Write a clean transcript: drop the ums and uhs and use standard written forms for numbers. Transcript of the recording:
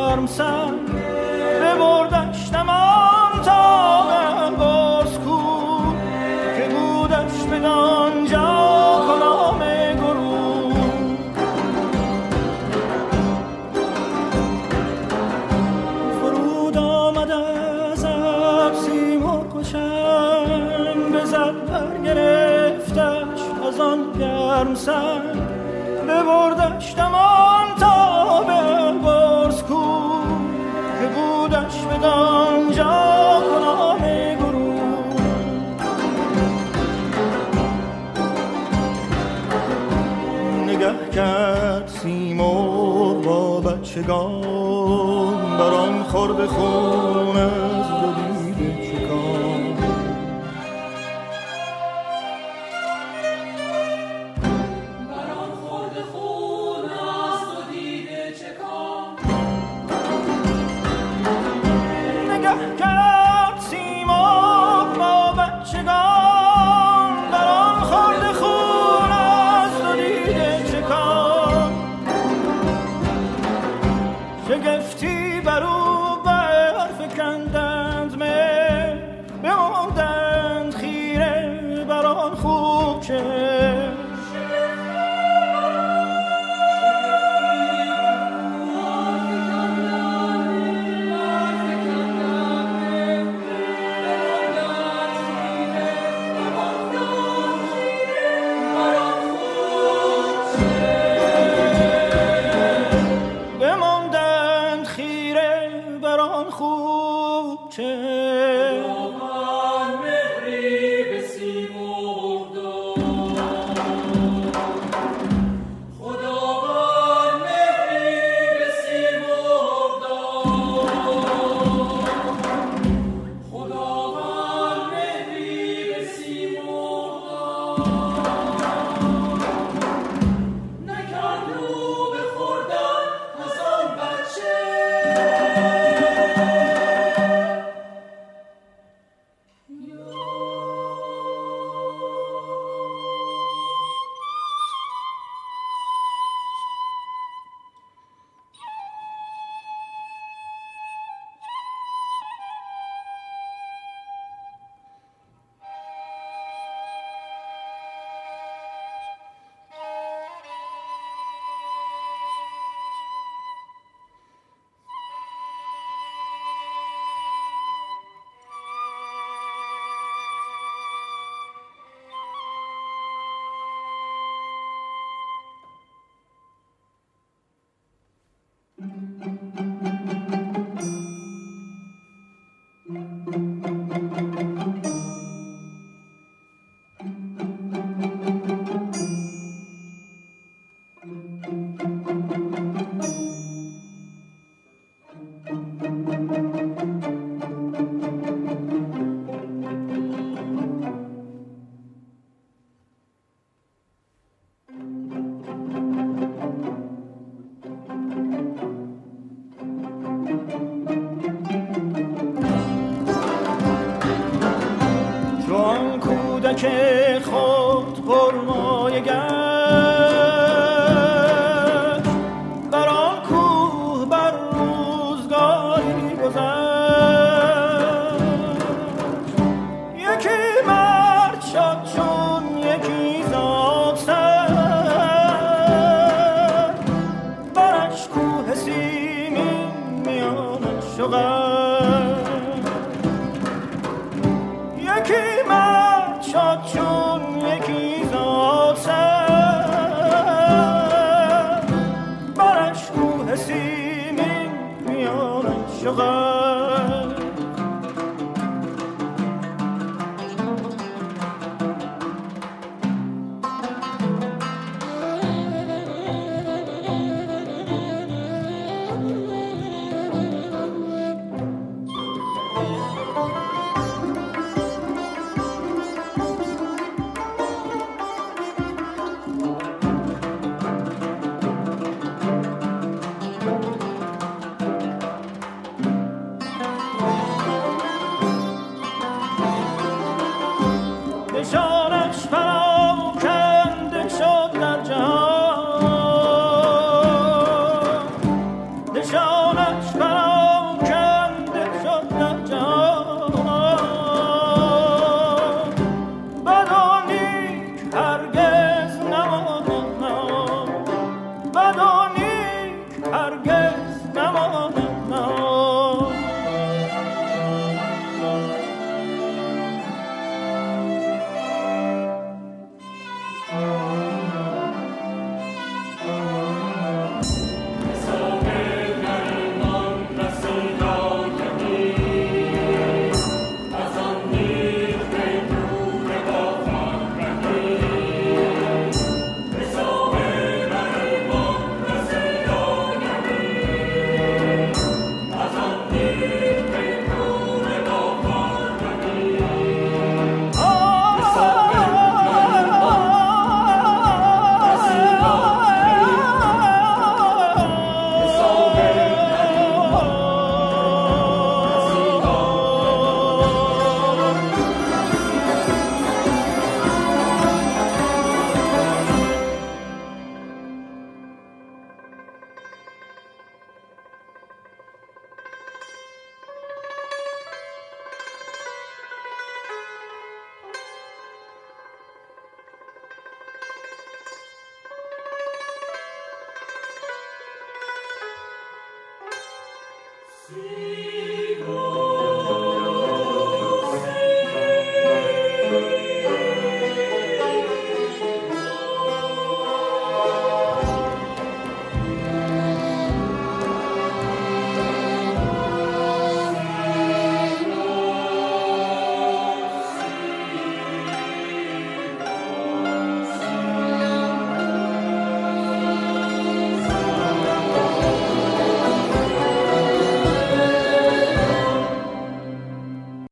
گرم سر ببردش نمان تا به بازکو که بودش بدانجا کلام گروه. فرود آمد از ابر سیمرغ و چنگ بزد برگرفتش از آن گرم سر ببردش نمان تا به بازکو که بودش بدانجا کلام گروه. نگه کرد سیمرغ با بچگان بران خورد خون از دو دیده چکان. بران خورد خون از دو دیده چکان. نگه کرد سیمرغ با بچگان بران خورد خون از دو دیده چکان. شگفتی بر او برفکندند مهر بماندند خیره بر آن خوب چهر. بماندند خیره بر آن خوب چهر. خداوند مهری به سیمرغ داد. خداوند مهری به سیمرغ داد. خداوند مهری به سیمرغ داد. نکرد رو بخوردن از آن بچه. چون کودک خود پرمایه گشت بر آن کوه بر روزگاری گذشت. یکی مرد شد چون یکی زاد سر برش کوه سیمین میانش شغل. یکی مرد شد چون یکی زاد سر برش کوه سیمین میانش شغل.